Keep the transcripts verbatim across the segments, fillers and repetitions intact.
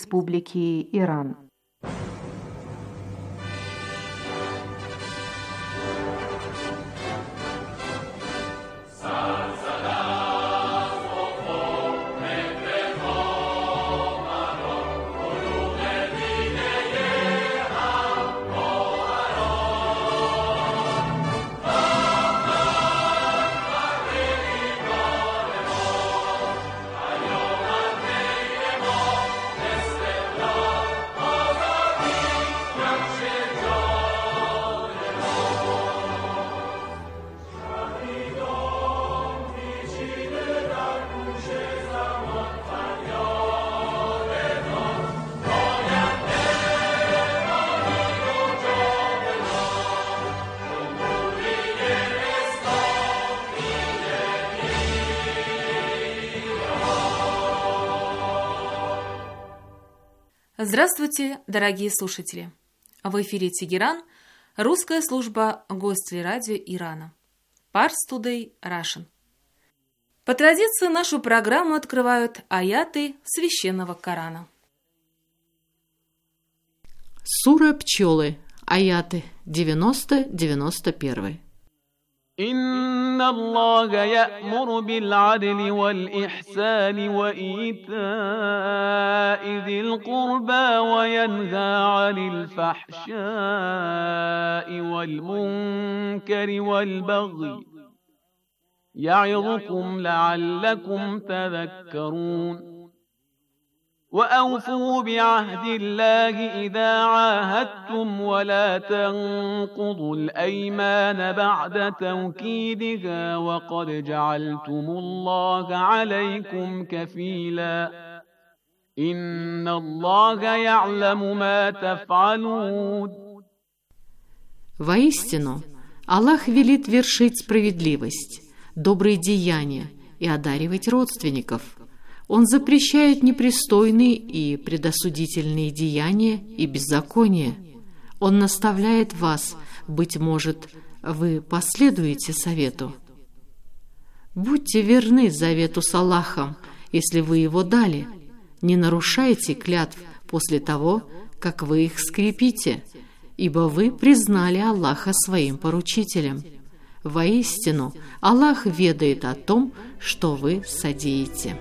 Республики Иран. Здравствуйте, дорогие слушатели! В эфире Тегеран, русская служба Гостелерадио Ирана. Pars Today Russian. По традиции нашу программу открывают аяты Священного Корана. Сура Пчелы, аяты девяносто девяносто один. إن الله يأمر بالعدل والإحسان وإيتاء ذي القربى وينهى عن الفحشاء والمنكر والبغي يعظكم لعلكم تذكرون وأوفوا بعهد الله إذا عاهدتم ولا تنقضوا الأيمان بعد توكيدها وقد جعلتم الله عليكم كفيلا إن الله يعلم ما تفعلون. Воистину, Аллах велит вершить справедливость, добрые деяния и одаривать родственников. Он запрещает непристойные и предосудительные деяния и беззакония. Он наставляет вас, быть может, вы последуете совету. Будьте верны завету с Аллахом, если вы его дали. Не нарушайте клятв после того, как вы их скрепите, ибо вы признали Аллаха своим поручителем. Воистину, Аллах ведает о том, что вы содеете.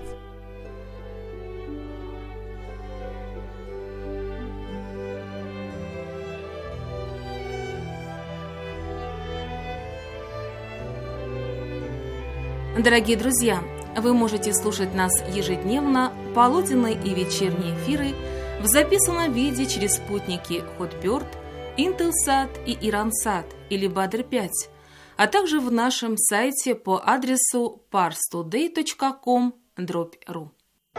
Дорогие друзья, вы можете слушать нас ежедневно, полуденные и вечерние эфиры в записанном виде через спутники Hotbird, Intelsat и Iransat или Badr пять, а также в нашем сайте по адресу pars today точка com дробь ру.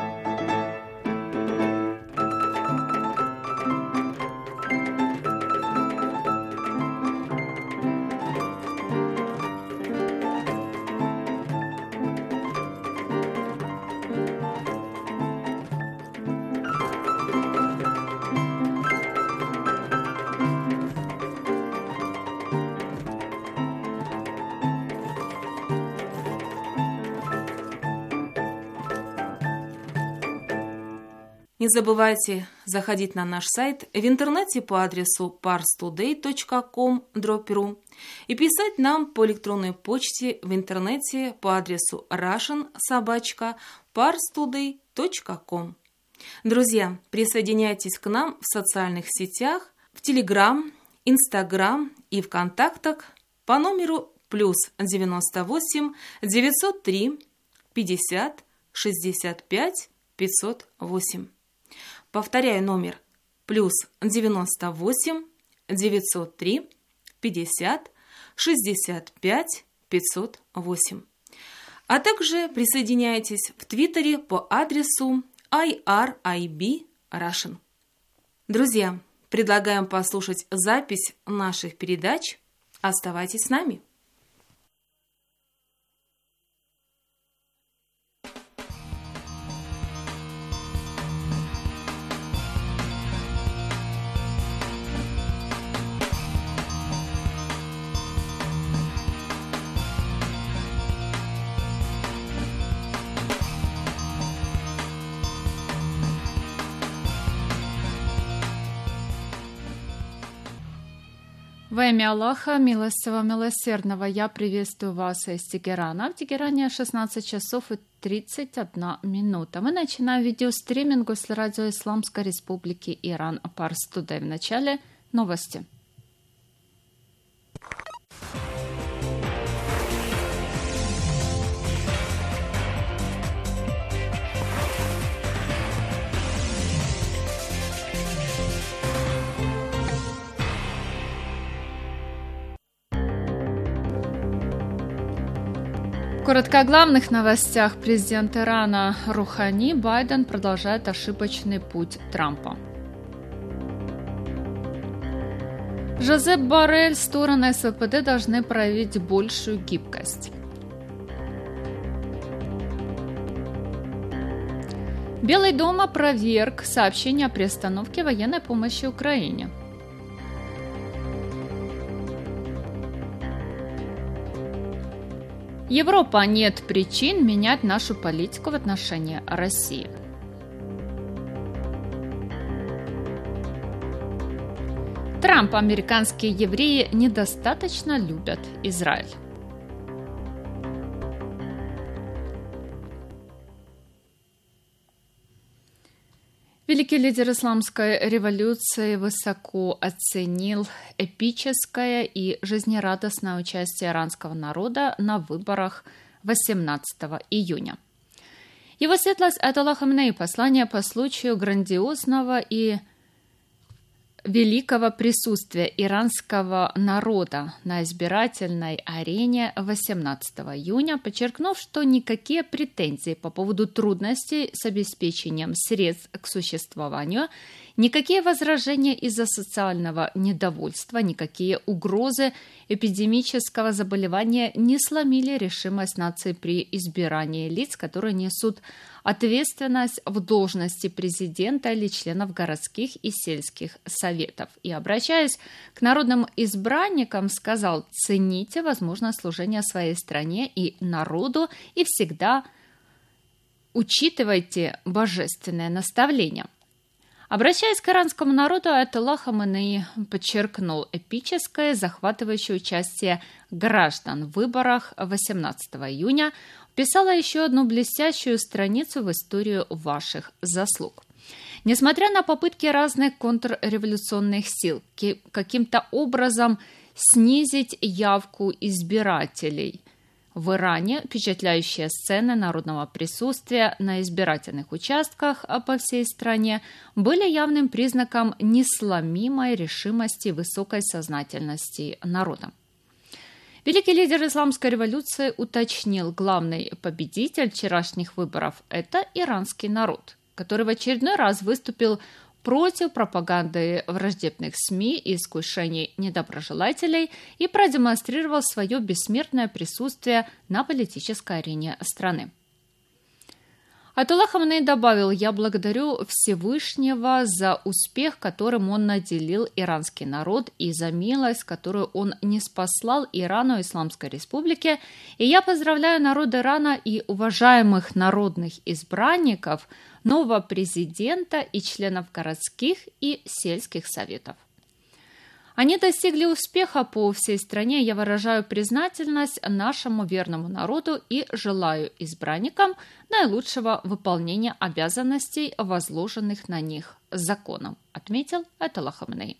Не забывайте заходить на наш сайт в интернете по адресу pars today точка com дробь ру и писать нам по электронной почте в интернете по адресу russian собака pars today точка com. Друзья, присоединяйтесь к нам в социальных сетях, в Telegram, Instagram и ВКонтактах по номеру плюс девяносто восемь девятьсот три пятьдесят шестьдесят пять пятьсот восемь. Повторяю номер плюс девяносто восемь девятьсот три пятьдесят шестьдесят пять пятьсот восемь. А также присоединяйтесь в Твиттере по адресу ай ар ай би Russian. Друзья, предлагаем послушать запись наших передач. Оставайтесь с нами. Во имя Аллаха, милостивого, милосердного, я приветствую вас из Тегерана. В Тегеране шестнадцать часов и тридцать одна минута. Мы начинаем видеостриминг с радио Исламской Республики Иран Парс Тудей. В начале новости. Коротко о главных новостях. Президент Ирана Рухани: Байден продолжает ошибочный путь Трампа. Жозеп Боррель: стороны СВПД должны проявить большую гибкость. Белый дом опроверг сообщение о приостановке военной помощи Украине. Европа: нет причин менять нашу политику в отношении России. Трамп: американские евреи недостаточно любят Израиль. Великий лидер исламской революции высоко оценил эпическое и жизнерадостное участие иранского народа на выборах восемнадцатого июня. Его светлость Аятолла Хаминеи: послание по случаю грандиозного и великого присутствия иранского народа на избирательной арене восемнадцатого июня, подчеркнув, что никакие претензии по поводу трудностей с обеспечением средств к существованию, никакие возражения из-за социального недовольства, никакие угрозы эпидемического заболевания не сломили решимость нации при избирании лиц, которые несут ответственность в должности президента или членов городских и сельских советов. И, обращаясь к народным избранникам, сказал: цените возможность служения своей стране и народу и всегда учитывайте божественное наставление. Обращаясь к иранскому народу, Аятолла Хаминеи подчеркнул эпическое, захватывающее участие граждан в выборах восемнадцатого июня, писала еще одну блестящую страницу в историю ваших заслуг. Несмотря на попытки разных контрреволюционных сил каким-то образом снизить явку избирателей в Иране, впечатляющие сцены народного присутствия на избирательных участках по всей стране были явным признаком несломимой решимости и высокой сознательности народа. Великий лидер исламской революции уточнил: главный победитель вчерашних выборов – это иранский народ, который в очередной раз выступил против пропаганды враждебных СМИ и искушений недоброжелателей и продемонстрировал свое бессмертное присутствие на политической арене страны. Аятолла Хаминеи добавил: я благодарю Всевышнего за успех, которым он наделил иранский народ, и за милость, которую он ниспослал Ирану и Исламской Республике, и я поздравляю народ Ирана и уважаемых народных избранников, нового президента и членов городских и сельских советов. Они достигли успеха по всей стране. Я выражаю признательность нашему верному народу и желаю избранникам наилучшего выполнения обязанностей, возложенных на них законом, отметил Аятолла Хаминеи.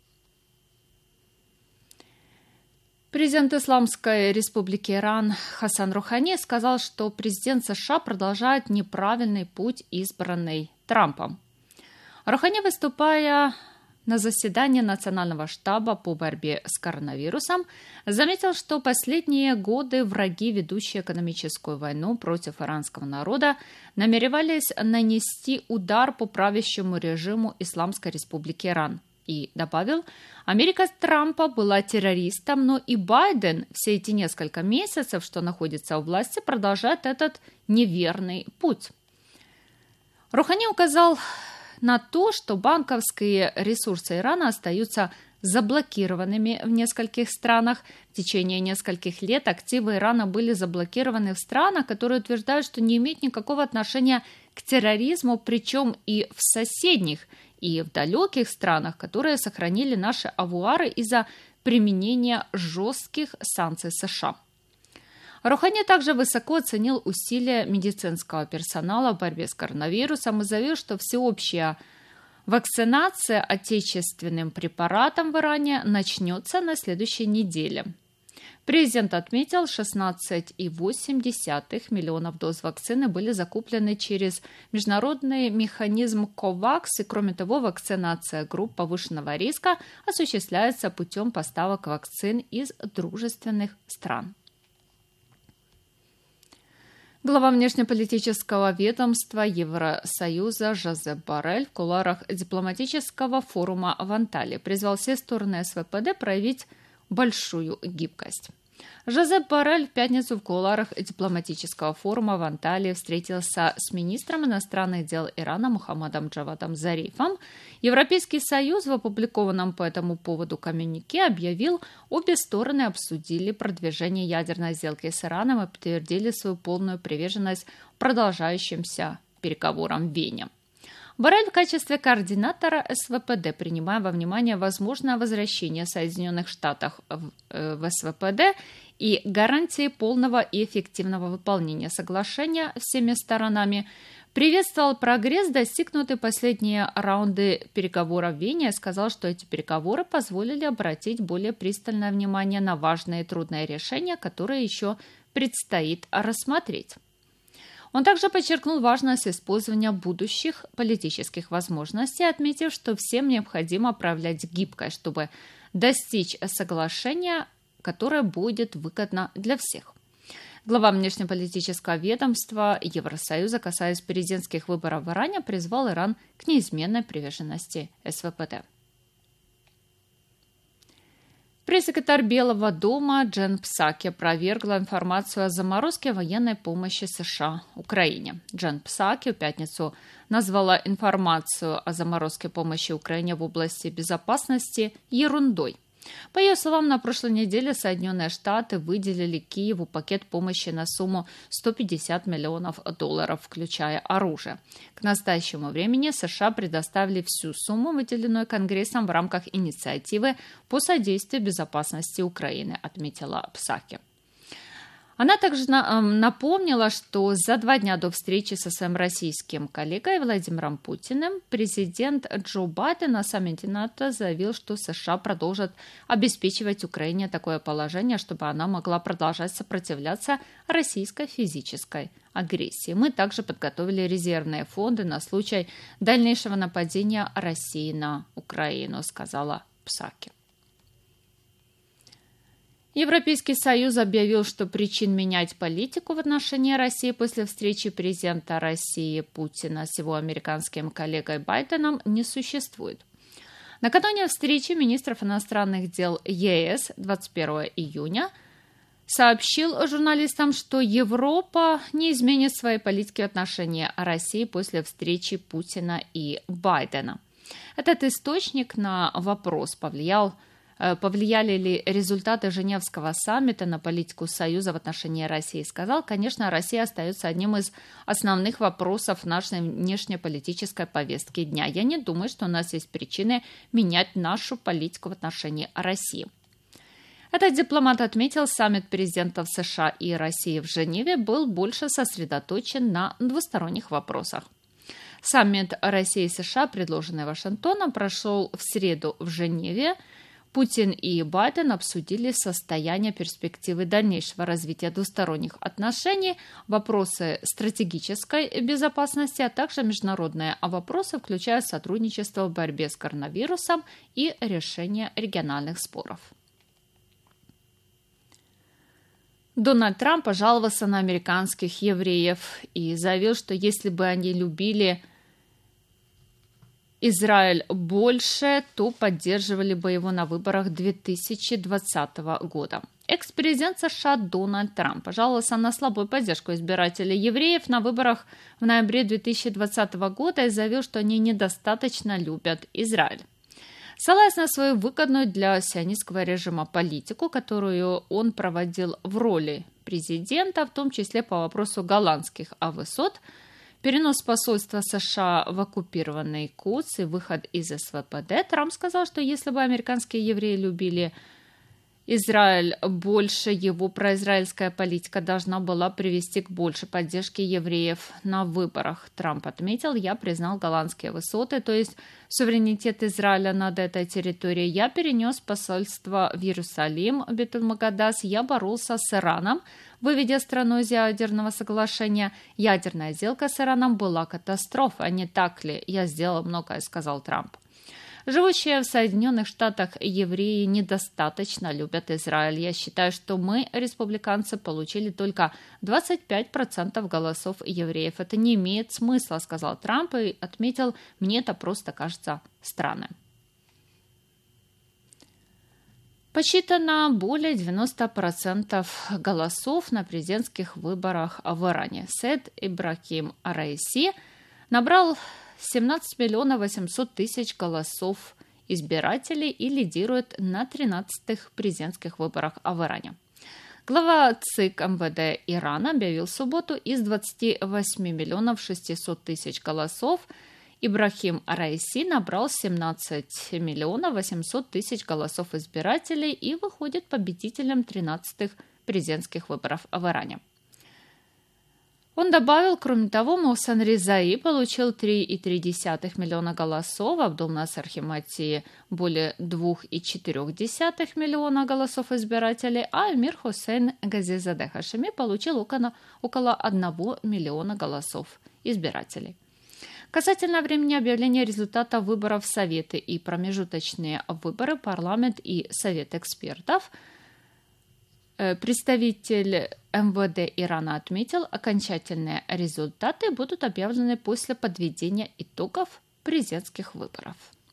Президент Исламской Республики Иран Хасан Рухани сказал, что президент США продолжает неправильный путь, избранный Трампом. Рухани, выступая на заседании Национального штаба по борьбе с коронавирусом, заметил, что последние годы враги, ведущие экономическую войну против иранского народа, намеревались нанести удар по правящему режиму Исламской Республики Иран. И добавил: Америка Трампа была террористом, но и Байден все эти несколько месяцев, что находится у власти, продолжает этот неверный путь. Рухани указал на то, что банковские ресурсы Ирана остаются заблокированными в нескольких странах. В течение нескольких лет активы Ирана были заблокированы в странах, которые утверждают, что не имеют никакого отношения к терроризму, причем и в соседних, и в далеких странах, которые сохранили наши авуары из-за применения жестких санкций США. Рухани также высоко оценил усилия медицинского персонала в борьбе с коронавирусом и заявил, что всеобщая вакцинация отечественным препаратом в Иране начнется на следующей неделе. Президент отметил, шестнадцать целых восемь десятых миллионов доз вакцины были закуплены через международный механизм ковакс, и, кроме того, вакцинация групп повышенного риска осуществляется путем поставок вакцин из дружественных стран. Глава внешнеполитического ведомства Евросоюза Жозеп Боррель в кулуарах дипломатического форума в Анталии призвал все стороны СВПД проявить большую гибкость. Жозеп Боррель в пятницу в кулуарах дипломатического форума в Анталии встретился с министром иностранных дел Ирана Мухаммадом Джавадом Зарифом. Европейский Союз в опубликованном по этому поводу коммюнике объявил, обе стороны обсудили продвижение ядерной сделки с Ираном и подтвердили свою полную приверженность продолжающимся переговорам в Вене. Боррель в качестве координатора СВПД, принимая во внимание возможное возвращение Соединенных Штатов в, э, в СВПД и гарантии полного и эффективного выполнения соглашения всеми сторонами, приветствовал прогресс, достигнутый последние раунды переговоров в Вене, и сказал, что эти переговоры позволили обратить более пристальное внимание на важные и трудные решения, которые еще предстоит рассмотреть. Он также подчеркнул важность использования будущих политических возможностей, отметив, что всем необходимо проявлять гибкость, чтобы достичь соглашения, которое будет выгодно для всех. Глава внешнеполитического ведомства Евросоюза, касаясь президентских выборов в Иране, призвал Иран к неизменной приверженности СВПД. Пресс-секретарь Белого дома Джен Псаки опровергла информацию о заморозке военной помощи США Украине. Джен Псаки в пятницу назвала информацию о заморозке помощи Украине в области безопасности ерундой. По ее словам, на прошлой неделе Соединенные Штаты выделили Киеву пакет помощи на сумму сто пятьдесят миллионов долларов, включая оружие. К настоящему времени США предоставили всю сумму, выделенную Конгрессом в рамках инициативы по содействию безопасности Украины, отметила Псаки. Она также напомнила, что за два дня до встречи со своим российским коллегой Владимиром Путиным президент Джо Байден на саммите НАТО заявил, что США продолжат обеспечивать Украине такое положение, чтобы она могла продолжать сопротивляться российской физической агрессии. Мы также подготовили резервные фонды на случай дальнейшего нападения России на Украину, сказала Псаки. Европейский Союз объявил, что причин менять политику в отношении России после встречи президента России Путина с его американским коллегой Байденом не существует. Накануне встречи министров иностранных дел ЕС двадцать первого июня сообщил журналистам, что Европа не изменит своей политики в отношении России после встречи Путина и Байдена. Этот источник на вопрос повлиял Повлияли ли результаты Женевского саммита на политику Союза в отношении России, сказал, конечно, Россия остается одним из основных вопросов нашей внешнеполитической повестки дня. Я не думаю, что у нас есть причины менять нашу политику в отношении России. Этот дипломат отметил, саммит президентов США и России в Женеве был больше сосредоточен на двусторонних вопросах. Саммит России и США, предложенный Вашингтоном, прошел в среду в Женеве. Путин и Байден обсудили состояние перспективы дальнейшего развития двусторонних отношений, вопросы стратегической безопасности, а также международные вопросы, включая сотрудничество в борьбе с коронавирусом и решение региональных споров. Дональд Трамп пожаловался на американских евреев и заявил, что если бы они любили Израиль больше, то поддерживали бы его на выборах две тысячи двадцатого года. Экс-президент США Дональд Трамп пожаловался на слабую поддержку избирателей евреев на выборах в ноябре две тысячи двадцатого года и заявил, что они недостаточно любят Израиль. Ссылаясь на свою выгодную для сионистского режима политику, которую он проводил в роли президента, в том числе по вопросу голландских высот, перенос посольства США в оккупированный Кудс и выход из СВПД, Трамп сказал, что если бы американские евреи любили Израиль больше, его произраильская политика должна была привести к большей поддержке евреев на выборах. Трамп отметил: я признал голландские высоты, то есть суверенитет Израиля над этой территорией. Я перенес посольство в Иерусалим, Бет-эль-Мукаддас. Я боролся с Ираном, выведя страну из ядерного соглашения. Ядерная сделка с Ираном была катастрофой, не так ли? Я сделал многое, сказал Трамп. Живущие в Соединенных Штатах евреи недостаточно любят Израиль. Я считаю, что мы, республиканцы, получили только двадцать пять процентов голосов евреев. Это не имеет смысла, сказал Трамп и отметил: мне это просто кажется странным. Посчитано более девяноста процентов голосов на президентских выборах в Иране. Саид Ибрахим Раиси набрал семнадцать миллионов восемьсот тысяч голосов избирателей и лидирует на тринадцатых президентских выборах в Иране. Глава ЦИК МВД Ирана объявил в субботу: из двадцати восьми миллионов шестисот тысяч голосов Ибрахим Раиси набрал семнадцать миллионов восемьсот тысяч голосов избирателей и выходит победителем тринадцатых президентских выборов в Иране. Он добавил: кроме того, Мухсен Резаи получил три целых три десятых миллиона голосов, Абдул-Насер Химати более двух целых четырех десятых миллиона голосов избирателей, а Эмир Хусейн Газизаде Хашеми получил около, около одного миллиона голосов избирателей. Касательно времени объявления результата выборов в Советы и промежуточные выборы, парламент и Совет экспертов, представитель МВД Ирана отметил: окончательные результаты будут объявлены после подведения итогов президентских выборов.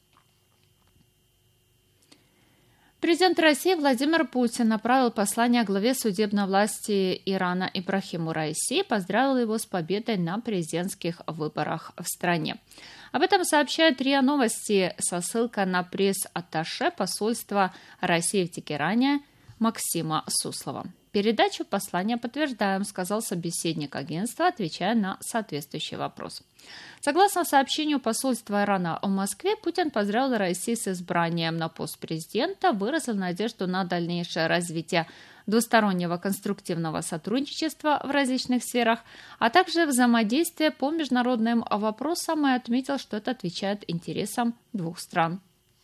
Президент России Владимир Путин направил послание главе судебной власти Ирана Ибрахиму Раиси и поздравил его с победой на президентских выборах в стране. Об этом сообщает РИА Новости со ссылкой на пресс-атташе посольства России в Тегеране Максима Суслова. Передачу послания подтверждаем, сказал собеседник агентства, отвечая на соответствующий вопрос. Согласно сообщению посольства Ирана в Москве, Путин поздравил Россию с избранием на пост президента, выразил надежду на дальнейшее развитие двустороннего конструктивного сотрудничества в различных сферах, а также взаимодействия по международным вопросам и отметил, что это отвечает интересам двух стран.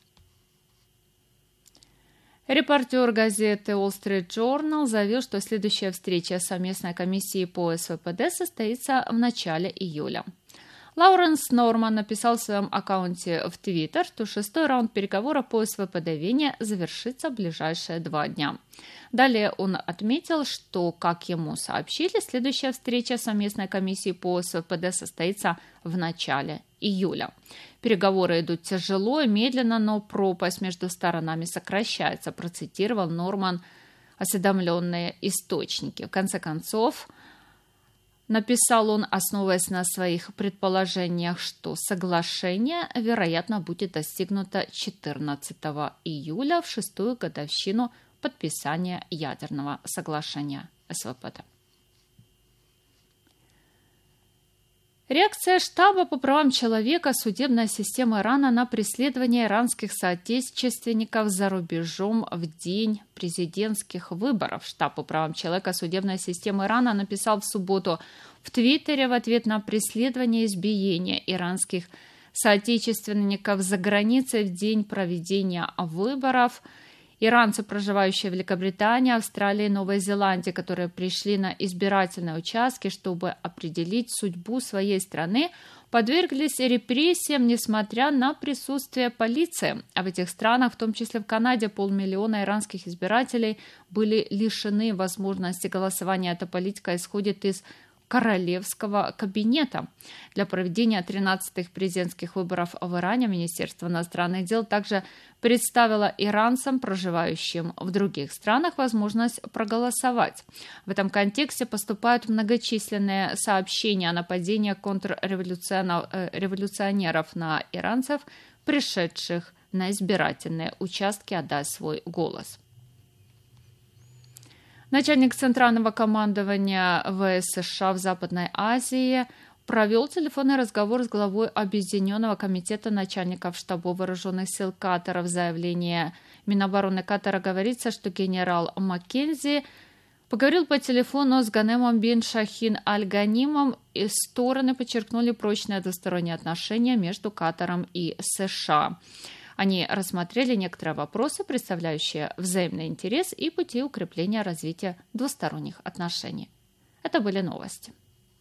Репортер газеты Wall Street Journal заявил, что следующая встреча совместной комиссии по СВПД состоится в начале июля. Лауренс Норман написал в своем аккаунте в Твиттер, что шестой раунд переговоров по СВПД в Вене завершится в ближайшие два дня. Далее он отметил, что, как ему сообщили, следующая встреча совместной комиссии по СВПД состоится в начале июля. Переговоры идут тяжело и медленно, но пропасть между сторонами сокращается, процитировал Норман осведомленные источники. В конце концов, написал он, основываясь на своих предположениях, что соглашение, вероятно, будет достигнуто четырнадцатого июля в шестую годовщину подписания ядерного соглашения СВПД. Реакция штаба по правам человека судебной системы Ирана на преследование иранских соотечественников за рубежом в день президентских выборов. Штаб по правам человека судебной системы Ирана написал в субботу в Твиттере в ответ на преследование и избиение иранских соотечественников за границей в день проведения выборов. Иранцы, проживающие в Великобритании, Австралии и Новой Зеландии, которые пришли на избирательные участки, чтобы определить судьбу своей страны, подверглись репрессиям, несмотря на присутствие полиции. А в этих странах, в том числе в Канаде, полмиллиона иранских избирателей были лишены возможности голосования. Эта политика исходит из королевского кабинета. Для проведения тринадцатых президентских выборов в Иране Министерство иностранных дел также представило иранцам, проживающим в других странах, возможность проголосовать. В этом контексте поступают многочисленные сообщения о нападении контрреволюционеров на иранцев, пришедших на избирательные участки отдать свой голос. Начальник Центрального командования ВС США в Западной Азии провел телефонный разговор с главой Объединенного комитета начальников штабов вооруженных сил Катара. В заявлении Минобороны Катара говорится, что генерал Маккензи поговорил по телефону с Ганемом бин Шахин Аль-Ганимом, и стороны подчеркнули прочные двусторонние отношения между Катаром и США. Они рассмотрели некоторые вопросы, представляющие взаимный интерес и пути укрепления развития двусторонних отношений. Это были новости.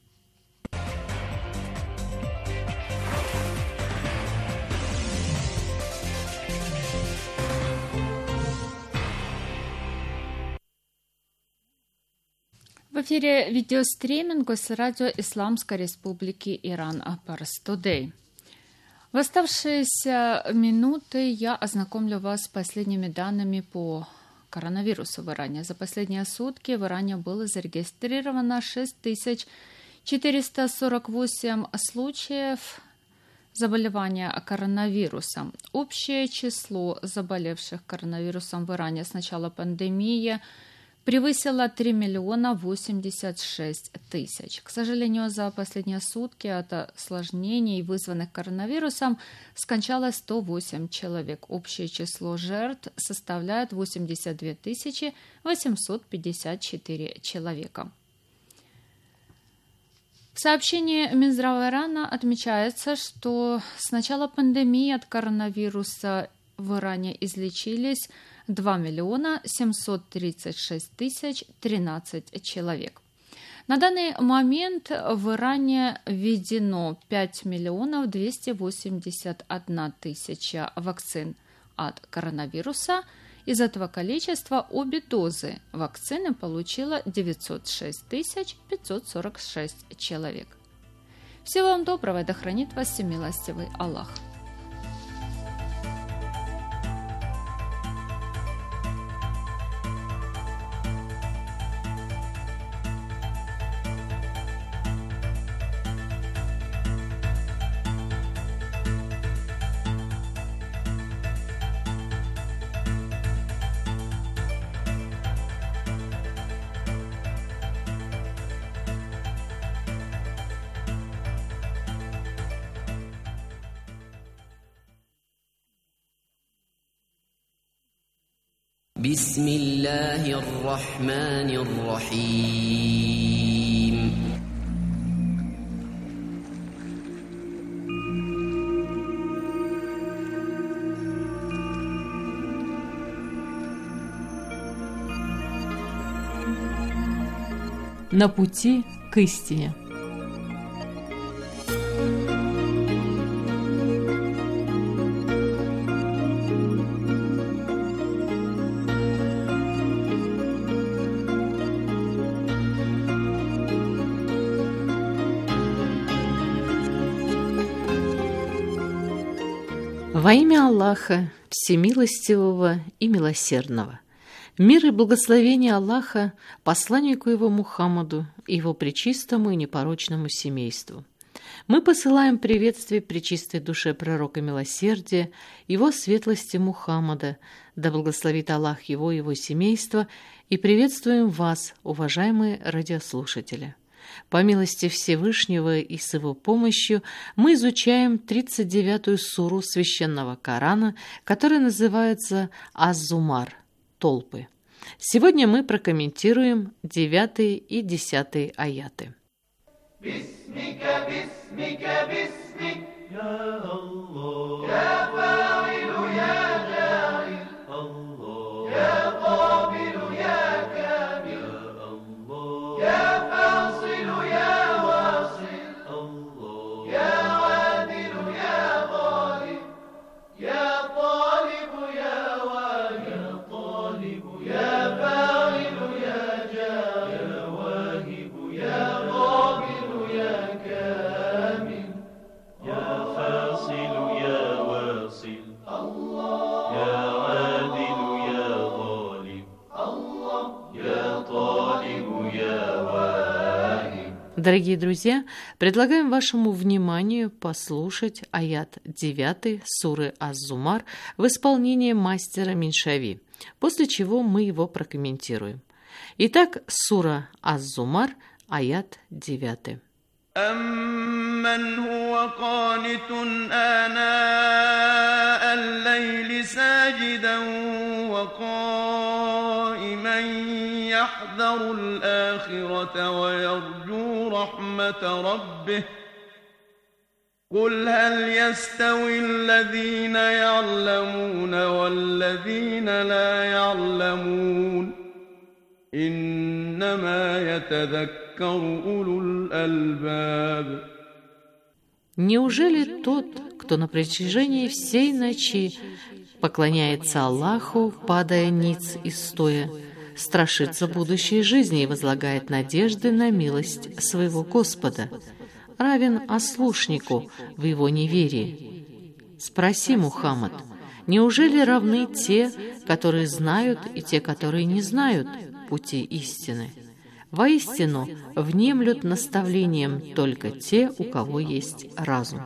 В эфире видеостриминг Госрадио Исламской Республики Иран Парс Тудей. В оставшиеся минуты я ознакомлю вас с последними данными по коронавирусу в Иране. За последние сутки в Иране было зарегистрировано шесть тысяч четыреста сорок восемь случаев заболевания коронавирусом. Общее число заболевших коронавирусом в Иране с начала пандемии превысило три миллиона восемьдесят шесть тысяч. К сожалению, за последние сутки от осложнений, вызванных коронавирусом, скончалось сто восемь человек. Общее число жертв составляет восемьдесят две тысячи восемьсот пятьдесят четыре человека. В сообщении Минздрава Ирана отмечается, что с начала пандемии от коронавируса в Иране излечились два миллиона семьсот тридцать шесть тысяч тринадцать человек. На данный момент в Иране введено пять миллионов двести восемьдесят одна тысяча вакцин от коронавируса. Из этого количества обе дозы вакцины получило девятьсот шесть тысяч пятьсот сорок шесть человек. Всего вам доброго, и да хранит вас всемилостивый Аллах. بسم الله الرحمن الرحيم На пути к истине. Во имя Аллаха, Всемилостивого и Милосердного. Мир и благословение Аллаха посланнику его Мухаммаду и его пречистому и непорочному семейству. Мы посылаем приветствие пречистой душе пророка милосердия, его светлости Мухаммада, да благословит Аллах его и его семейство, и приветствуем вас, уважаемые радиослушатели. По милости Всевышнего и с его помощью мы изучаем тридцать девятую суру Священного Корана, которая называется «Аз-Зумар» – «Толпы». Сегодня мы прокомментируем девятый и десятый аяты. Бисмика, бисмика, бисмик, я Аллах, я фаилу, я джаил, Аллах, я кабилу, я камил, Аллах, я Дорогие друзья, предлагаем вашему вниманию послушать аят девятый суры Аз-Зумар в исполнении мастера Миншави, после чего мы его прокомментируем. Итак, сура Аз-Зумар, аят девятый. أَمَّنْ هُوَ قَانِتٌ آنَاءَ اللَّيْلِ سَاجِدًا وَقَائِمًا يَحْذَرُ الْآخِرَةَ وَيَرْجُو رَحْمَةَ رَبِّهِ قُلْ هَلْ يَسْتَوِي الَّذِينَ يَعْلَمُونَ وَالَّذِينَ لَا يَعْلَمُونَ إِنَّمَا يَتَذَكَّرُ أُولُو الْأَلْبَابِ. Неужели тот, кто на протяжении всей ночи поклоняется Аллаху, падая ниц и стоя, страшится будущей жизни и возлагает надежды на милость своего Господа, равен ослушнику в его неверии? Спроси, Мухаммад, неужели равны те, которые знают, и те, которые не знают пути истины? Воистину, внемлют наставлением только те, у кого есть разум.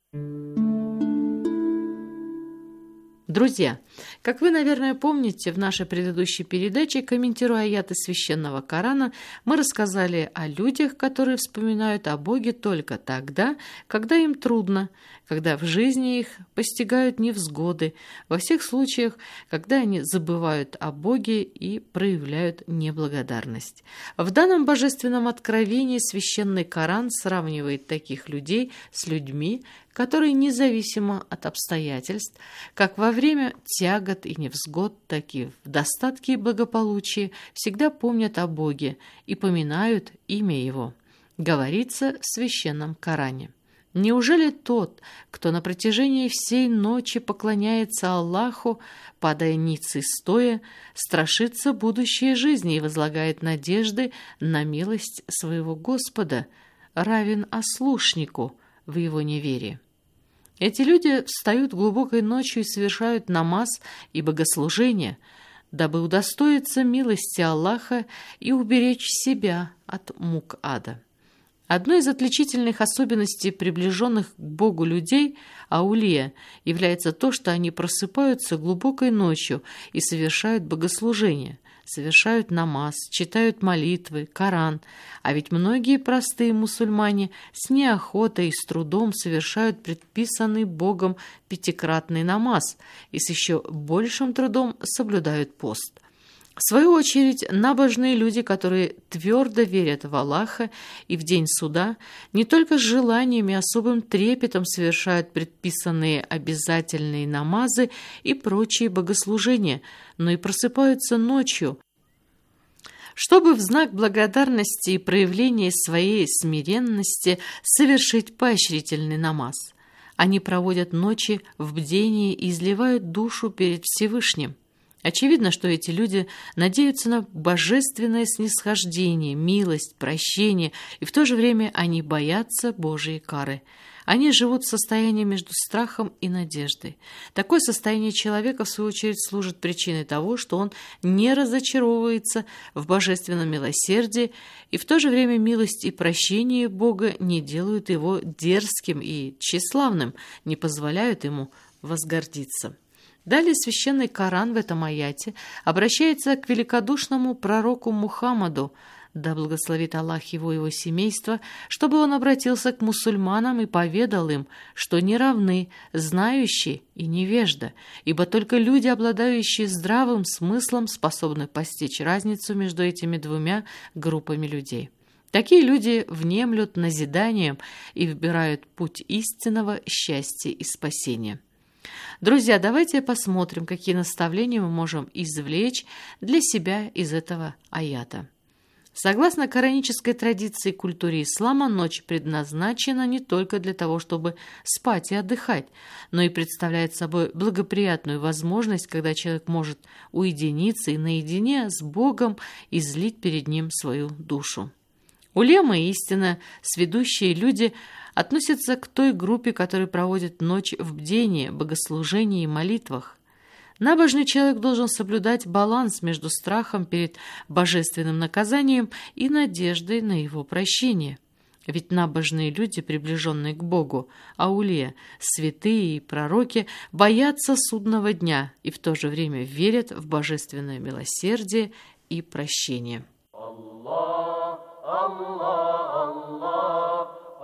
Друзья, как вы, наверное, помните, в нашей предыдущей передаче, комментируя аяты Священного Корана, мы рассказали о людях, которые вспоминают о Боге только тогда, когда им трудно, когда в жизни их постигают невзгоды, во всех случаях, когда они забывают о Боге и проявляют неблагодарность. В данном божественном откровении Священный Коран сравнивает таких людей с людьми, которые независимо от обстоятельств, как во время тягот и невзгод, так и в достатке и благополучии, всегда помнят о Боге и поминают имя Его. Говорится в Священном Коране. Неужели тот, кто на протяжении всей ночи поклоняется Аллаху, падая ниц и стоя, страшится будущей жизни и возлагает надежды на милость своего Господа, равен ослушнику в его неверии? Эти люди встают глубокой ночью и совершают намаз и богослужение, дабы удостоиться милости Аллаха и уберечь себя от мук ада. Одной из отличительных особенностей приближенных к Богу людей, аулия, является то, что они просыпаются глубокой ночью и совершают богослужение, совершают намаз, читают молитвы, Коран, а ведь многие простые мусульмане с неохотой и с трудом совершают предписанный Богом пятикратный намаз и с еще большим трудом соблюдают пост. В свою очередь, набожные люди, которые твердо верят в Аллаха и в день суда, не только с желанием и особым трепетом совершают предписанные обязательные намазы и прочие богослужения, но и просыпаются ночью, чтобы в знак благодарности и проявления своей смиренности совершить поощрительный намаз. Они проводят ночи в бдении и изливают душу перед Всевышним. Очевидно, что эти люди надеются на божественное снисхождение, милость, прощение, и в то же время они боятся Божьей кары. Они живут в состоянии между страхом и надеждой. Такое состояние человека, в свою очередь, служит причиной того, что он не разочаровывается в божественном милосердии, и в то же время милость и прощение Бога не делают его дерзким и тщеславным, не позволяют ему возгордиться. Далее Священный Коран в этом аяте обращается к великодушному пророку Мухаммаду, да благословит Аллах его и его семейство, чтобы он обратился к мусульманам и поведал им, что не равны знающий и невежда, ибо только люди, обладающие здравым смыслом, способны постичь разницу между этими двумя группами людей. Такие люди внемлют назиданием и выбирают путь истинного счастья и спасения. Друзья, давайте посмотрим, какие наставления мы можем извлечь для себя из этого аята. Согласно коранической традиции и культуре ислама, ночь предназначена не только для того, чтобы спать и отдыхать, но и представляет собой благоприятную возможность, когда человек может уединиться и наедине с Богом излить перед Ним свою душу. Улемы и истинно сведущие люди относятся к той группе, которая проводит ночь в бдении, богослужении и молитвах. Набожный человек должен соблюдать баланс между страхом перед божественным наказанием и надеждой на его прощение. Ведь набожные люди, приближенные к Богу, аулия, святые и пророки, боятся судного дня и в то же время верят в божественное милосердие и прощение. Allah, Allah, Allah,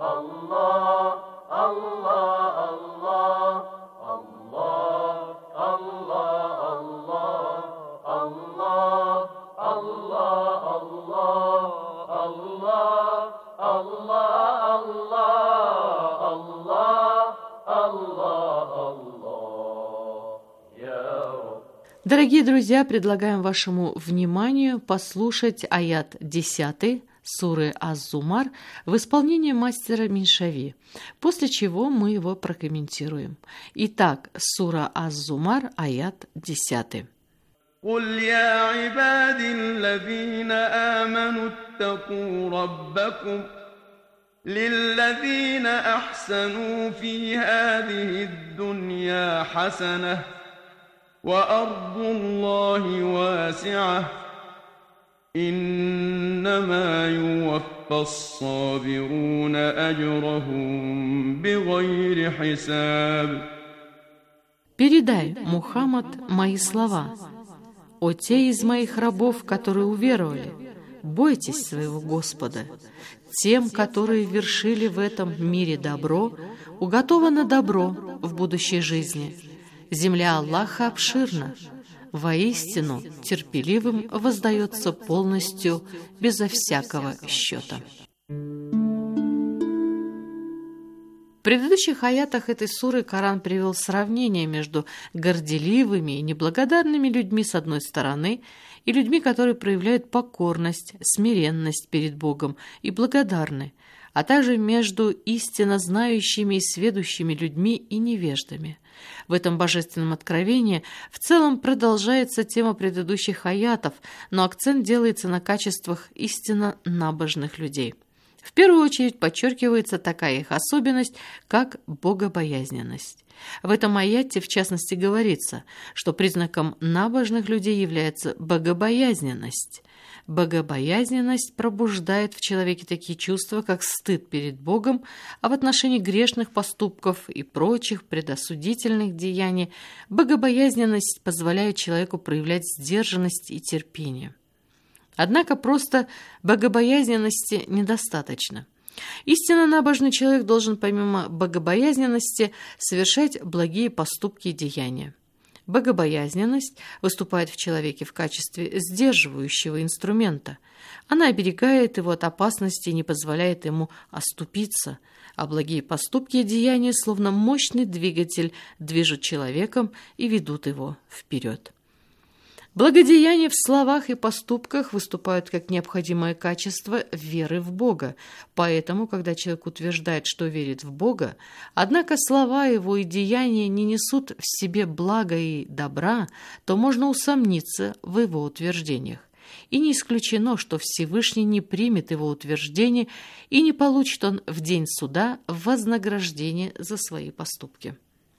Дорогие друзья, предлагаем вашему вниманию послушать аят десятый суры Аз-Зумар в исполнении мастера Миншави, после чего мы его прокомментируем. Итак, сура Аз-Зумар, аят десятый. قل يا عبادي الذين آمنوا اتقوا ربكم للذين أحسنوا في هذه الدنيا حسنة وأرض الله واسعة إنما يوفى الصابرون أجرهم بغير حساب. Передай, Мухаммад, мои слова. О те из моих рабов, которые уверовали, бойтесь своего Господа. Тем, которые вершили в этом мире добро, уготовано добро в будущей жизни. Земля Аллаха обширна. Воистину, терпеливым воздается полностью, безо всякого счета. В предыдущих аятах этой суры Коран привел сравнение между горделивыми и неблагодарными людьми с одной стороны и людьми, которые проявляют покорность, смиренность перед Богом и благодарны, а также между истинно знающими и сведущими людьми и невеждами. В этом божественном откровении в целом продолжается тема предыдущих аятов, но акцент делается на качествах истинно набожных людей. В первую очередь подчеркивается такая их особенность, как богобоязненность. В этом аяте, в частности, говорится, что признаком набожных людей является богобоязненность. Богобоязненность пробуждает в человеке такие чувства, как стыд перед Богом, а в отношении грешных поступков и прочих предосудительных деяний богобоязненность позволяет человеку проявлять сдержанность и терпение. Однако просто богобоязненности недостаточно. Истинно набожный человек должен помимо богобоязненности совершать благие поступки и деяния. Богобоязненность выступает в человеке в качестве сдерживающего инструмента. Она оберегает его от опасности и не позволяет ему оступиться, а благие поступки и деяния, словно мощный двигатель, движут человеком и ведут его вперед. Благодеяния в словах и поступках выступают как необходимое качество веры в Бога. Поэтому, когда человек утверждает, что верит в Бога, однако слова его и деяния не несут в себе блага и добра, то можно усомниться в его утверждениях. И не исключено, что Всевышний не примет его утверждение и не получит он в день суда вознаграждение за свои поступки.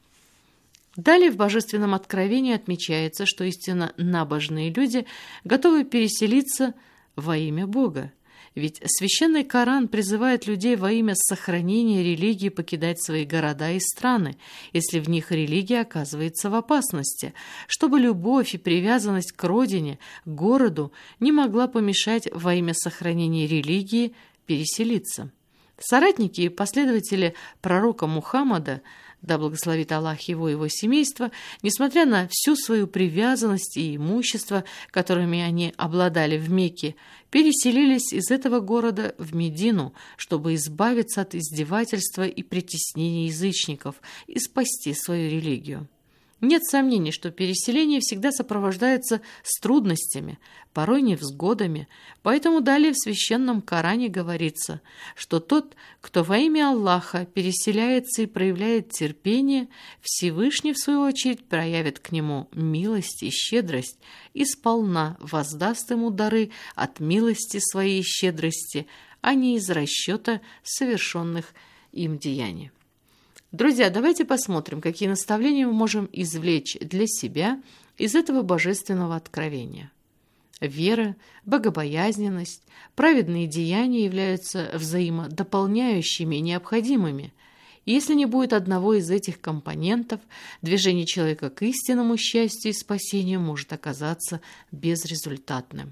Далее в Божественном откровении отмечается, что истинно набожные люди готовы переселиться во имя Бога. Ведь Священный Коран призывает людей во имя сохранения религии покидать свои города и страны, если в них религия оказывается в опасности, чтобы любовь и привязанность к родине, к городу не могла помешать во имя сохранения религии переселиться. Соратники и последователи пророка Мухаммада, да благословит Аллах его и его семейство, несмотря на всю свою привязанность и имущество, которыми они обладали в Мекке, переселились из этого города в Медину, чтобы избавиться от издевательства и притеснения язычников и спасти свою религию. Нет сомнений, что переселение всегда сопровождается с трудностями, порой невзгодами, поэтому далее в Священном Коране говорится, что тот, кто во имя Аллаха переселяется и проявляет терпение, Всевышний, в свою очередь, проявит к нему милость и щедрость и сполна воздаст ему дары от милости своей и щедрости, а не из расчета совершенных им деяний. Друзья, давайте посмотрим, какие наставления мы можем извлечь для себя из этого божественного откровения. Вера, богобоязненность, праведные деяния являются взаимодополняющими и необходимыми. И если не будет одного из этих компонентов, движение человека к истинному счастью и спасению может оказаться безрезультатным.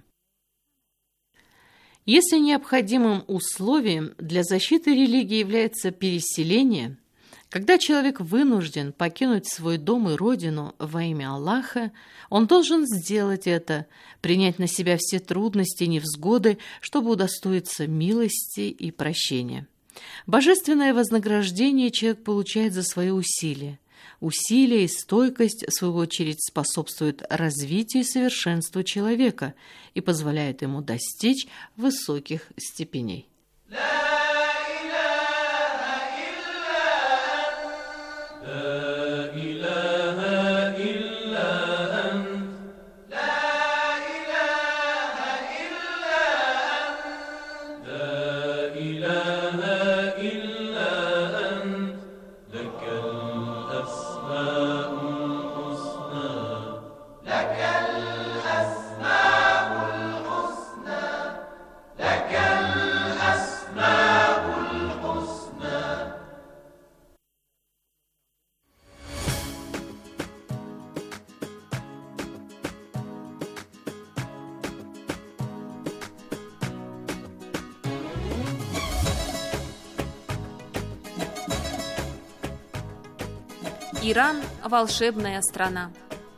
Если необходимым условием для защиты религии является переселение, когда человек вынужден покинуть свой дом и родину во имя Аллаха, он должен сделать это, принять на себя все трудности и невзгоды, чтобы удостоиться милости и прощения. Божественное вознаграждение человек получает за свои усилия. Усилие и стойкость, в свою очередь, способствуют развитию и совершенству человека и позволяют ему достичь высоких степеней. Иран – волшебная страна.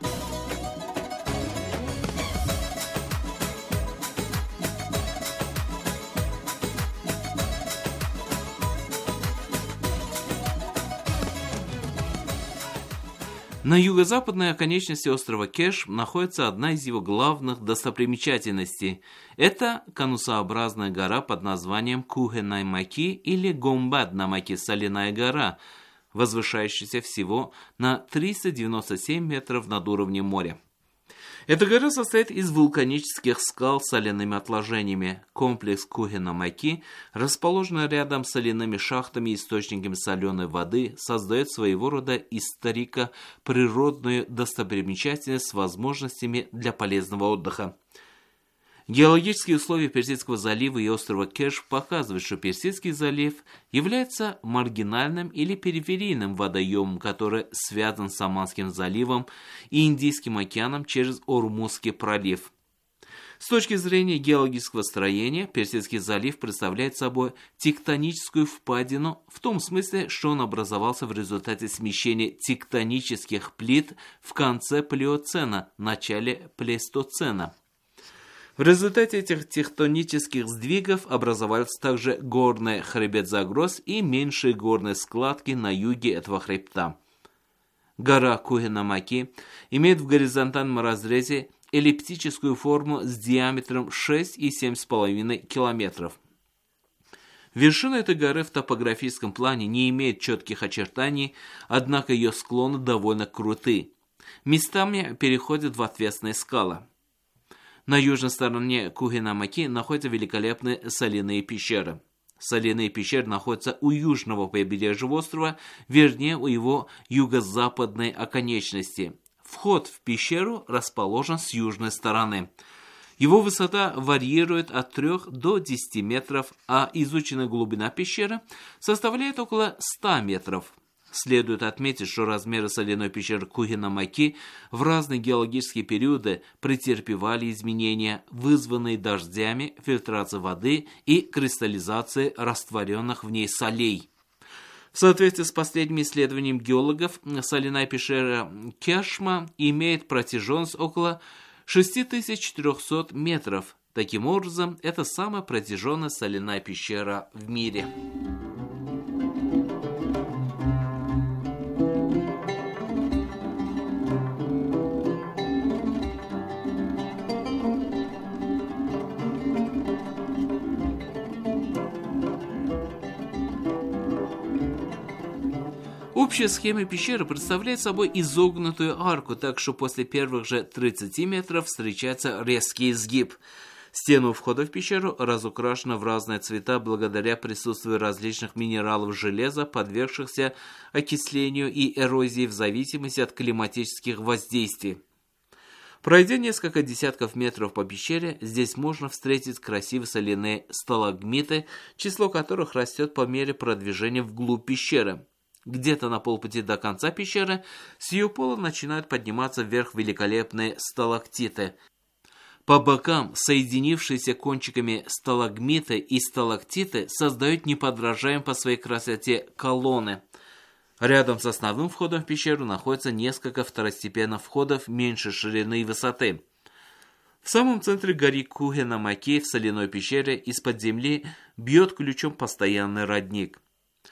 На юго-западной оконечности острова Кеш находится одна из его главных достопримечательностей. Это конусообразная гора под названием Кухен-Намаки или Гомбад-Намаки, соляная гора, возвышающаяся всего на триста девяносто семь метров над уровнем моря. Эта гора состоит из вулканических скал с соляными отложениями. Комплекс Кухен-Намаки, расположенный рядом с соляными шахтами и источниками соленой воды, создает своего рода историко-природную достопримечательность с возможностями для полезного отдыха. Геологические условия Персидского залива и острова Кеш показывают, что Персидский залив является маргинальным или периферийным водоемом, который связан с Оманским заливом и Индийским океаном через Ормузский пролив. С точки зрения геологического строения, Персидский залив представляет собой тектоническую впадину в том смысле, что он образовался в результате смещения тектонических плит в конце Плеоцена, начале Плейстоцена. В результате этих тектонических сдвигов образовались также горный хребет Загроз и меньшие горные складки на юге этого хребта. Гора Кухен-Намаки имеет в горизонтальном разрезе эллиптическую форму с диаметром шесть и семь с половиной километров. Вершина этой горы в топографическом плане не имеет четких очертаний, однако ее склоны довольно круты. Местами переходят в отвесные скалы. На южной стороне Кухен-Намаки находятся великолепные соляные пещеры. Соляные пещеры находятся у южного побережья острова, вернее, у его юго-западной оконечности. Вход в пещеру расположен с южной стороны. Его высота варьирует от трёх до десяти метров, а изученная глубина пещеры составляет около ста метров. Следует отметить, что размеры соляной пещеры Кухен-Намаки в разные геологические периоды претерпевали изменения, вызванные дождями, фильтрацией воды и кристаллизацией растворенных в ней солей. В соответствии с последними исследованиями геологов, соляная пещера Кешма имеет протяженность около шесть тысяч четыреста метров. Таким образом, это самая протяженная соляная пещера в мире. Общая схема пещеры представляет собой изогнутую арку, так что после первых же тридцати метров встречается резкий изгиб. Стена у входа в пещеру разукрашена в разные цвета благодаря присутствию различных минералов железа, подвергшихся окислению и эрозии в зависимости от климатических воздействий. Пройдя несколько десятков метров по пещере, здесь можно встретить красивые соляные сталагмиты, число которых растет по мере продвижения вглубь пещеры. Где-то на полпути до конца пещеры с ее пола начинают подниматься вверх великолепные сталактиты. По бокам соединившиеся кончиками сталагмиты и сталактиты создают неподражаемые по своей красоте колонны. Рядом с основным входом в пещеру находится несколько второстепенных входов меньшей ширины и высоты. В самом центре горы Кухен-Намаки в соляной пещере из-под земли бьет ключом постоянный родник.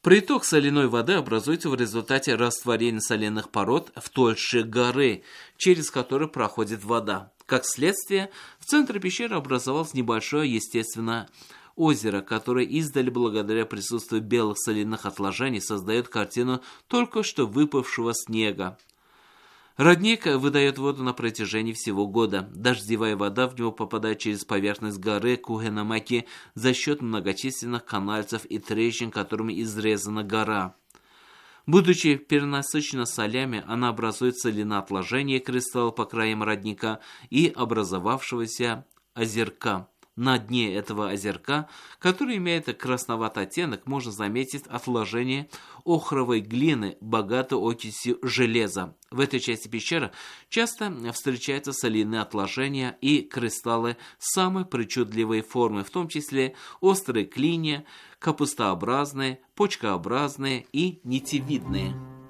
Приток соляной воды образуется в результате растворения соляных пород в толще горы, через который проходит вода. Как следствие, в центре пещеры образовалось небольшое естественное озеро, которое издали благодаря присутствию белых соляных отложений создает картину только что выпавшего снега. Родник выдает воду на протяжении всего года. Дождевая вода в него попадает через поверхность горы Кухенамаки за счет многочисленных канальцев и трещин, которыми изрезана гора. Будучи перенасыщена солями, она образует соленоотложение кристалла по краям родника и образовавшегося озерка. На дне этого озерка, который имеет красноватый оттенок, можно заметить отложение охровой глины, богатой окисью железа. В этой части пещеры часто встречаются соляные отложения и кристаллы самой причудливой формы, в том числе острые клинья, капустообразные, почкообразные и нитевидные.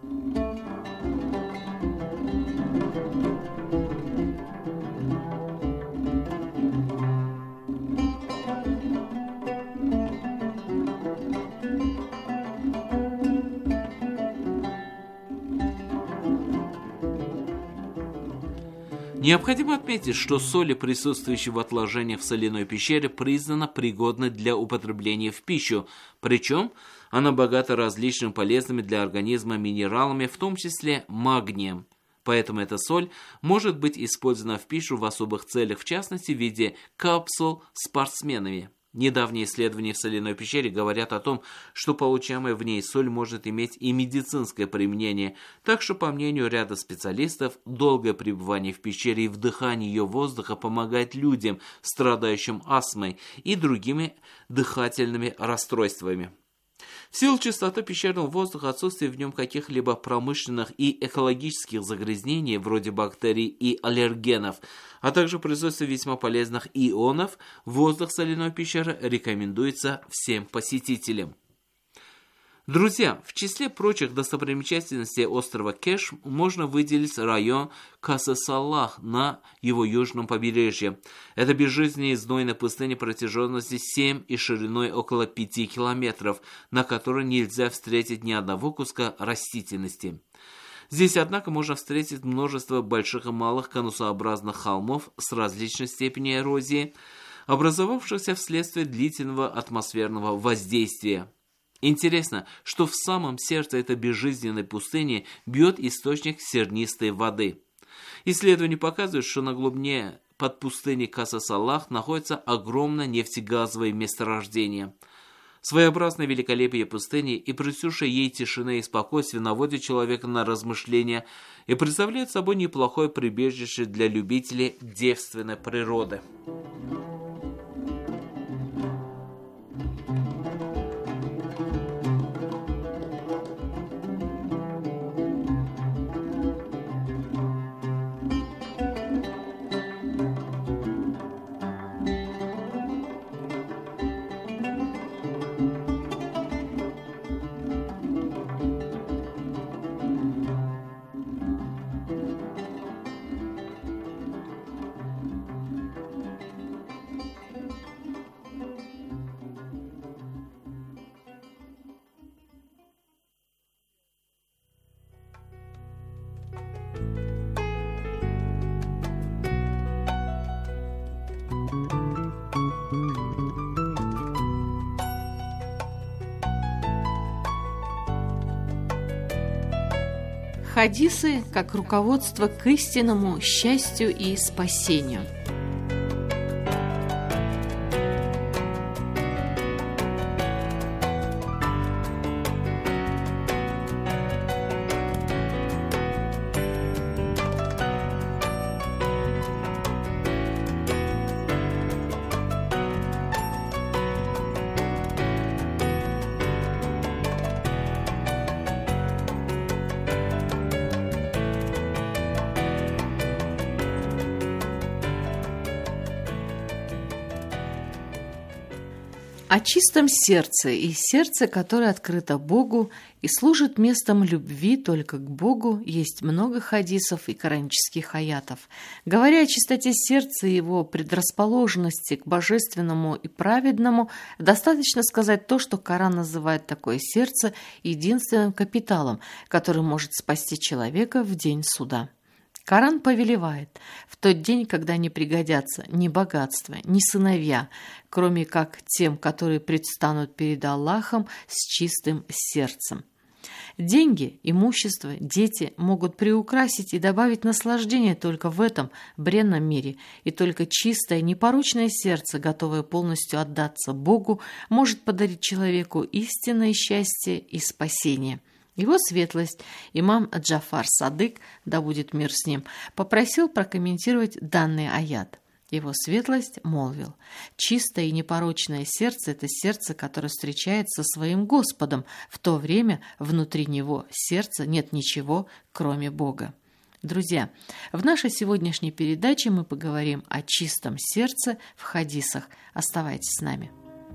Необходимо отметить, что соли, присутствующие в отложениях в соляной пещере, признана пригодной для употребления в пищу, причем она богата различными полезными для организма минералами, в том числе магнием. Поэтому эта соль может быть использована в пищу в особых целях, в частности в виде капсул спортсменами. Недавние исследования в соляной пещере говорят о том, что получаемая в ней соль может иметь и медицинское применение, так что, по мнению ряда специалистов, долгое пребывание в пещере и вдыхание ее воздуха помогает людям, страдающим астмой и другими дыхательными расстройствами. В силу чистоты пещерного воздуха, отсутствие в нем каких-либо промышленных и экологических загрязнений, вроде бактерий и аллергенов, а также присутствие весьма полезных ионов, воздух соляной пещеры рекомендуется всем посетителям. Друзья, в числе прочих достопримечательностей острова Кеш можно выделить район Каса-Салах на его южном побережье. Это безжизненная и знойная пустыня протяженностью семь и шириной около пяти километров, на которой нельзя встретить ни одного куска растительности. Здесь, однако, можно встретить множество больших и малых конусообразных холмов с различной степенью эрозии, образовавшихся вследствие длительного атмосферного воздействия. Интересно, что в самом сердце этой безжизненной пустыни бьет источник сернистой воды. Исследования показывают, что на глубине под пустыней Каса-Салах находится огромное нефтегазовое месторождение. Своеобразное великолепие пустыни и присущая ей тишина и спокойствие наводят человека на размышления и представляют собой неплохое прибежище для любителей девственной природы. Хадисы как руководство к истинному счастью и спасению. О чистом сердце и сердце, которое открыто Богу и служит местом любви только к Богу, есть много хадисов и коранических аятов. Говоря о чистоте сердца и его предрасположенности к божественному и праведному, достаточно сказать то, что Коран называет такое сердце единственным капиталом, который может спасти человека в день суда. Коран повелевает: в тот день, когда не пригодятся ни богатство, ни сыновья, кроме как тем, которые предстанут перед Аллахом с чистым сердцем. Деньги, имущество, дети могут приукрасить и добавить наслаждение только в этом бренном мире, и только чистое, непорочное сердце, готовое полностью отдаться Богу, может подарить человеку истинное счастье и спасение. Его светлость, имам Джафар Садык, да будет мир с ним, попросил прокомментировать данный аят. Его светлость молвил: «Чистое и непорочное сердце – это сердце, которое встречается со своим Господом, в то время внутри него сердца нет ничего, кроме Бога». Друзья, в нашей сегодняшней передаче мы поговорим о чистом сердце в хадисах. Оставайтесь с нами.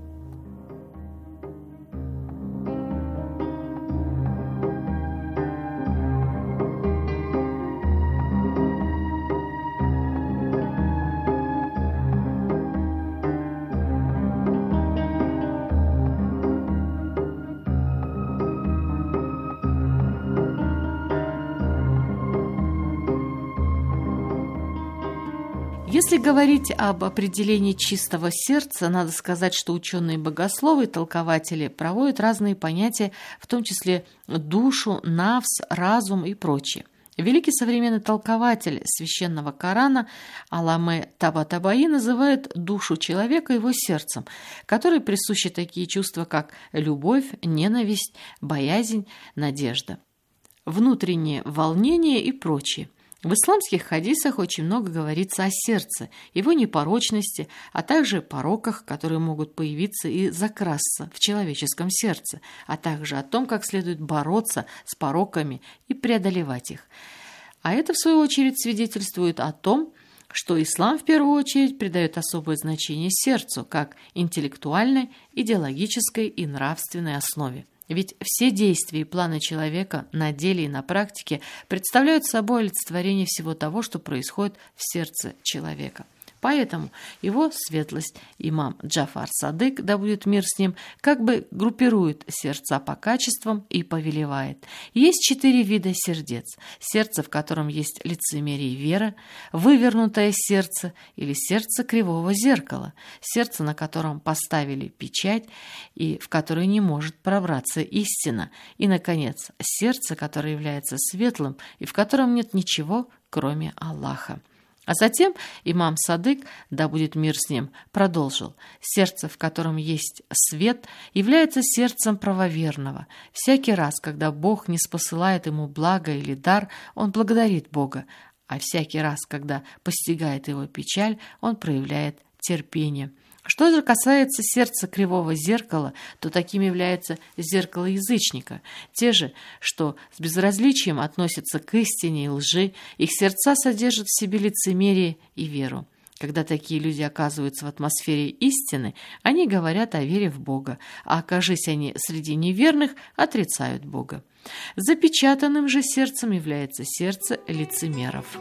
Если говорить об определении чистого сердца, надо сказать, что ученые-богословы и толкователи проводят разные понятия, в том числе душу, нафс, разум и прочее. Великий современный толкователь священного Корана Алламе Табатабаи называет душу человека его сердцем, которой присущи такие чувства, как любовь, ненависть, боязнь, надежда, внутреннее волнение и прочее. В исламских хадисах очень много говорится о сердце, его непорочности, а также пороках, которые могут появиться и закрасться в человеческом сердце, а также о том, как следует бороться с пороками и преодолевать их. А это, в свою очередь, свидетельствует о том, что ислам в первую очередь придает особое значение сердцу, как интеллектуальной, идеологической и нравственной основе. Ведь все действия и планы человека на деле и на практике представляют собой олицетворение всего того, что происходит в сердце человека. Поэтому его светлость, имам Джафар Садык, да будет мир с ним, как бы группирует сердца по качествам и повелевает. Есть четыре вида сердец. Сердце, в котором есть лицемерие и вера, вывернутое сердце или сердце кривого зеркала, сердце, на котором поставили печать и в которое не может пробраться истина, и, наконец, сердце, которое является светлым и в котором нет ничего, кроме Аллаха. А затем имам Садык, да будет мир с ним, продолжил: сердце, в котором есть свет, является сердцем правоверного. Всякий раз, когда Бог ниспосылает ему благо или дар, он благодарит Бога, а всякий раз, когда постигает его печаль, он проявляет терпение. Что же касается сердца кривого зеркала, то таким является зеркало язычника. Те же, что с безразличием относятся к истине и лжи, их сердца содержат в себе лицемерие и веру. Когда такие люди оказываются в атмосфере истины, они говорят о вере в Бога, а окажись они среди неверных, отрицают Бога. Запечатанным же сердцем является сердце лицемеров.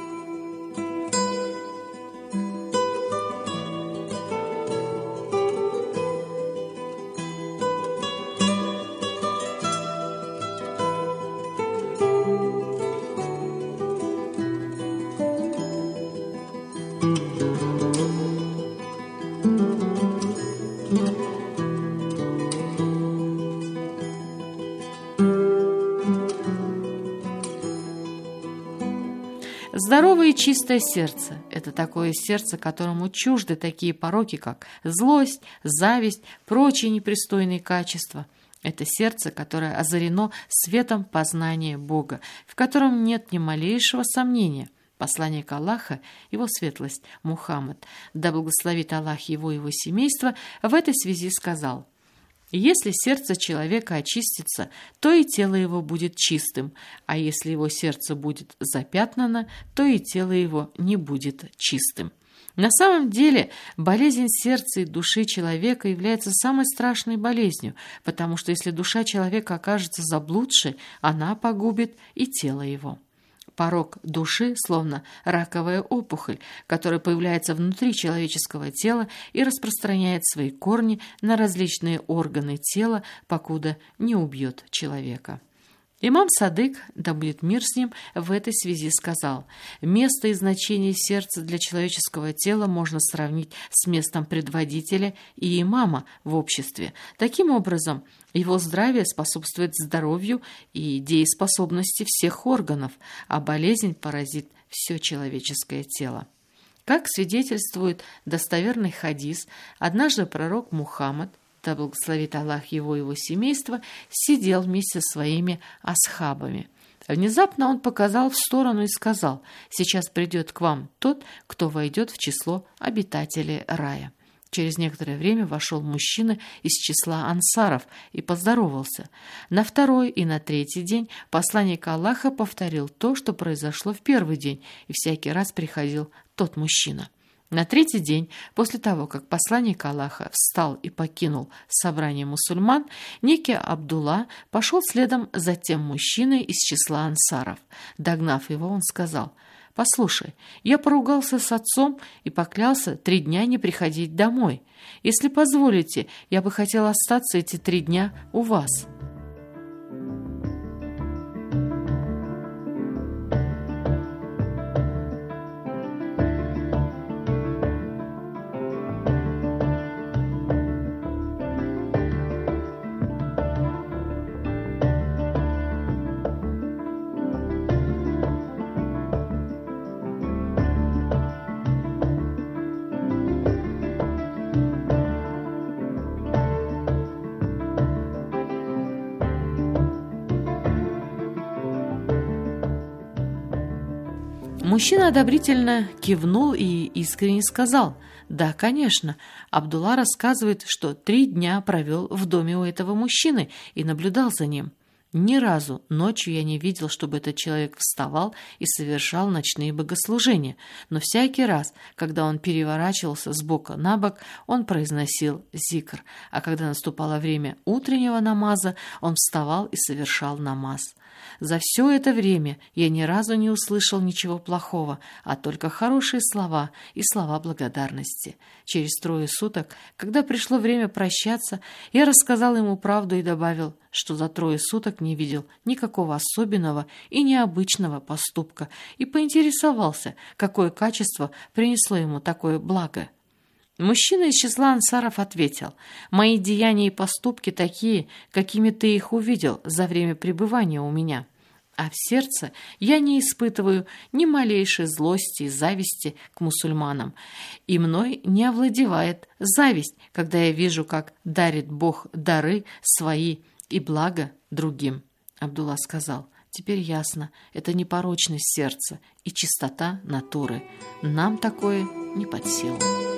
Здоровое и чистое сердце – это такое сердце, которому чужды такие пороки, как злость, зависть, прочие непристойные качества. Это сердце, которое озарено светом познания Бога, в котором нет ни малейшего сомнения. Посланник Аллаха, его светлость Мухаммад, да благословит Аллах его и его семейство, в этой связи сказал: «Если сердце человека очистится, то и тело его будет чистым, а если его сердце будет запятнано, то и тело его не будет чистым». На самом деле, болезнь сердца и души человека является самой страшной болезнью, потому что если душа человека окажется заблудшей, она погубит и тело его. Порок души словно раковая опухоль, которая появляется внутри человеческого тела и распространяет свои корни на различные органы тела, покуда не убьет человека. Имам Садык, да будет мир с ним, в этой связи сказал: место и значение сердца для человеческого тела можно сравнить с местом предводителя и имама в обществе. Таким образом, его здравие способствует здоровью и дееспособности всех органов, а болезнь поразит все человеческое тело. Как свидетельствует достоверный хадис, однажды пророк Мухаммад, да благословит Аллах его и его семейство, сидел вместе со своими асхабами. Внезапно он показал в сторону и сказал: «Сейчас придет к вам тот, кто войдет в число обитателей рая». Через некоторое время вошел мужчина из числа ансаров и поздоровался. На второй и на третий день посланник Аллаха повторил то, что произошло в первый день, и всякий раз приходил тот мужчина. На третий день, после того, как посланник Аллаха встал и покинул собрание мусульман, некий Абдулла пошел следом за тем мужчиной из числа ансаров. Догнав его, он сказал: «Послушай, я поругался с отцом и поклялся три дня не приходить домой. Если позволите, я бы хотел остаться эти три дня у вас». Мужчина одобрительно кивнул и искренне сказал: «Да, конечно». Абдулла рассказывает, что три дня провел в доме у этого мужчины и наблюдал за ним. Ни разу ночью я не видел, чтобы этот человек вставал и совершал ночные богослужения, но всякий раз, когда он переворачивался с бока на бок, он произносил зикр, а когда наступало время утреннего намаза, он вставал и совершал намаз. За все это время я ни разу не услышал ничего плохого, а только хорошие слова и слова благодарности. Через трое суток, когда пришло время прощаться, я рассказал ему правду и добавил, что за трое суток не видел никакого особенного и необычного поступка, и поинтересовался, какое качество принесло ему такое благо. Мужчина из числа ансаров ответил: «Мои деяния и поступки такие, какими ты их увидел за время пребывания у меня. А в сердце я не испытываю ни малейшей злости и зависти к мусульманам, и мной не овладевает зависть, когда я вижу, как дарит Бог дары свои и благо другим». Абдулла сказал: «Теперь ясно, это непорочность сердца и чистота натуры. Нам такое не под силу».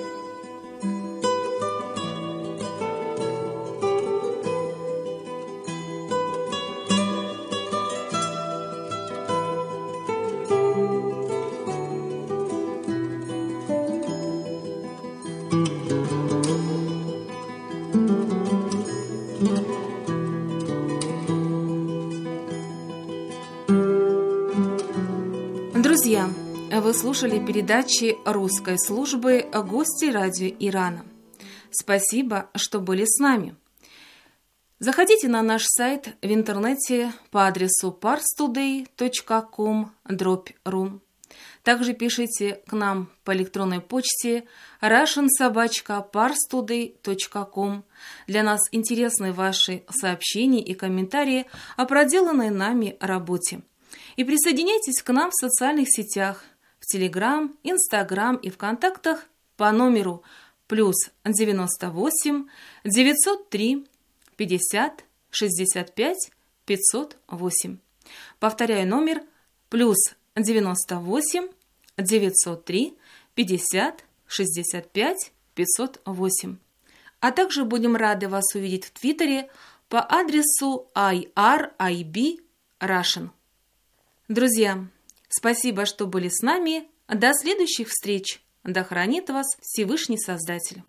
Друзья, вы слушали передачи русской службы «Гости радио Ирана». Спасибо, что были с нами. Заходите на наш сайт в интернете по адресу парстудей точка ком дробь ру. Также пишите к нам по электронной почте russian собака parstoday точка ком. Для нас интересны ваши сообщения и комментарии о проделанной нами работе. И присоединяйтесь к нам в социальных сетях, в Телеграм, Инстаграм и ВКонтактах по номеру плюс девяносто восемь девятьсот три пятьдесят шестьдесят пять пятьсот восемь. Повторяю номер плюс девяносто восемь девятьсот три пятьдесят шестьдесят пять пятьсот восемь. А также будем рады вас увидеть в Твиттере по адресу ай ар ай би Russian. Друзья, спасибо, что были с нами. До следующих встреч! Да хранит вас Всевышний Создатель.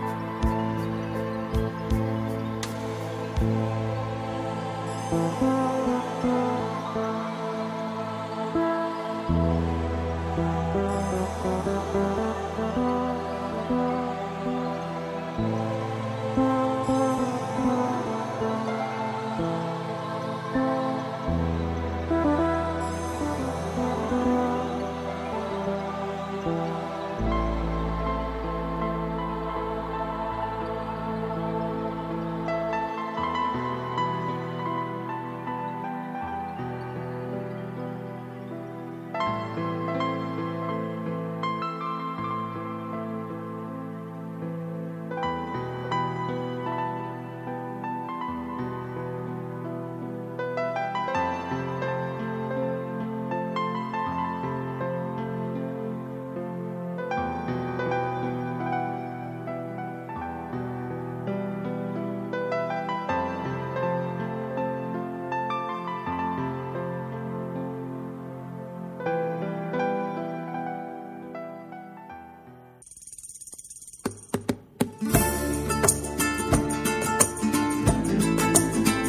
Thank you.